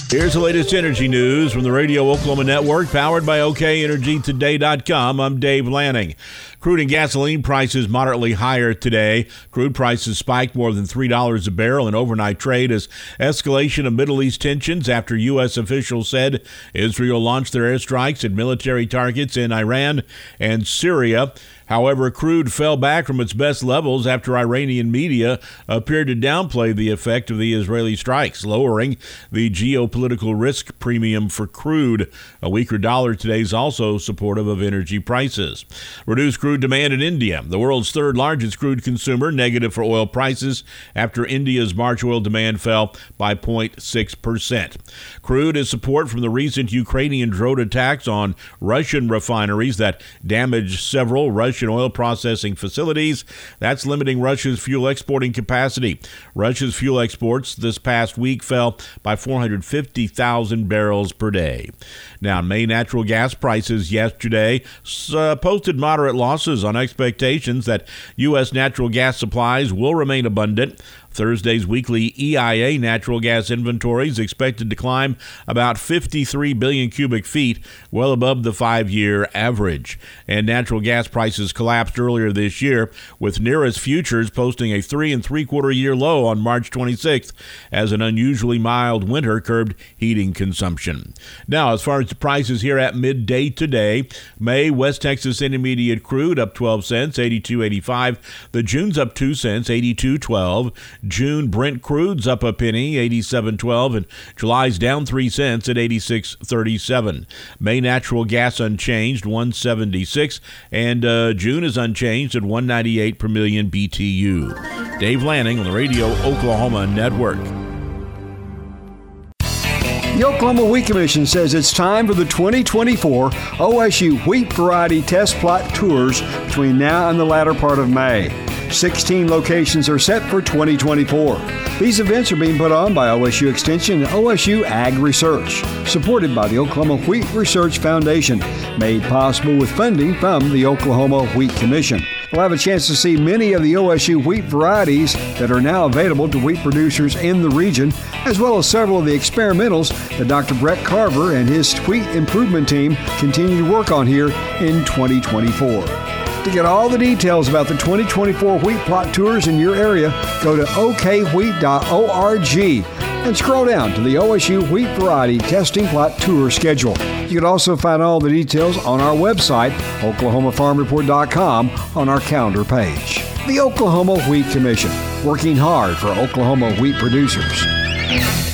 Here's the latest energy news from the Radio Oklahoma Network, powered by OKEnergyToday.com. I'm Dave Lanning. Crude and gasoline prices moderately higher today. Crude prices spiked more than $3 a barrel in overnight trade as escalation of Middle East tensions after U.S. officials said Israel launched their airstrikes at military targets in Iran and Syria. However, crude fell back from its best levels after Iranian media appeared to downplay the effect of the Israeli strikes, lowering the geopolitical risk premium for crude. A weaker dollar today is also supportive of energy prices. Reduced crude demand in India, the world's third largest crude consumer, negative for oil prices after India's March oil demand fell by 0.6%. Crude is support from the recent Ukrainian drone attacks on Russian refineries that damaged several Russian oil processing facilities. That's limiting Russia's fuel exporting capacity. Russia's fuel exports this past week fell by 450,000 barrels per day. Now, May natural gas prices yesterday posted moderate losses on expectations that U.S. natural gas supplies will remain abundant. Thursday's weekly EIA natural gas inventories expected to climb about 53 billion cubic feet, well above the 5-year average. And natural gas prices collapsed earlier this year, with Nearest futures posting a 3 3/4-year low on March 26th as an unusually mild winter curbed heating consumption. Now, as far as the prices here at midday today, May West Texas Intermediate crude up 12 cents, 82.85. The June's up 2 cents, 82.12. June Brent crude's up a penny, 87.12, and July's down 3 cents at 86.37. May natural gas unchanged, 176, and June is unchanged at 198 per million BTU. Dave Lanning on the Radio Oklahoma Network. The Oklahoma Wheat Commission says it's time for the 2024 OSU Wheat Variety Test Plot Tours between now and the latter part of May. 16 locations are set for 2024. These events are being put on by OSU Extension and OSU Ag Research, supported by the Oklahoma Wheat Research Foundation, made possible with funding from the Oklahoma Wheat Commission. We'll have a chance to see many of the OSU wheat varieties that are now available to wheat producers in the region, as well as several of the experimentals that Dr. Brett Carver and his wheat improvement team continue to work on here in 2024. To get all the details about the 2024 wheat plot tours in your area, go to okwheat.org and scroll down to the OSU Wheat Variety Testing Plot Tour schedule. You can also find all the details on our website, oklahomafarmreport.com, on our calendar page. The Oklahoma Wheat Commission, working hard for Oklahoma wheat producers.